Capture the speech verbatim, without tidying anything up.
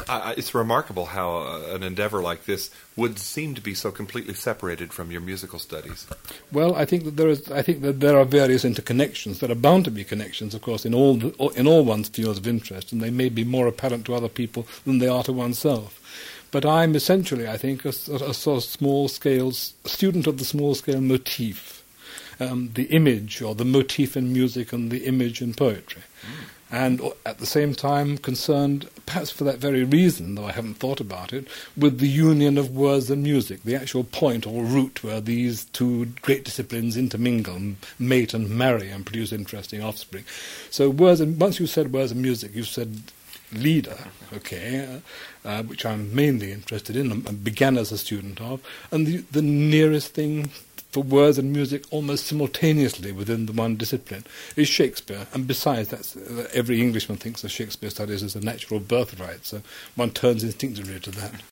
Uh, it's remarkable how uh, an endeavor like this would seem to be so completely separated from your musical studies. Well, I think that there is. I think that there are various interconnections. There are bound to be connections, of course, in all the, in all one's fields of interest, and they may be more apparent to other people than they are to oneself. But I'm essentially, I think, a, a sort of small-scale student of the small-scale motif, um, the image or the motif in music and the image in poetry. Mm. And at the same time concerned, perhaps for that very reason, though I haven't thought about it, with the union of words and music, the actual point or root where these two great disciplines intermingle, mate and marry, and produce interesting offspring. So words and once you've said words and music, you've said Lieder, okay, uh, which I'm mainly interested in and began as a student of, and the, the nearest thing for words and music almost simultaneously within the one discipline is Shakespeare. And besides, that's uh, every Englishman thinks of Shakespeare studies as a natural birthright, so one turns instinctively to that.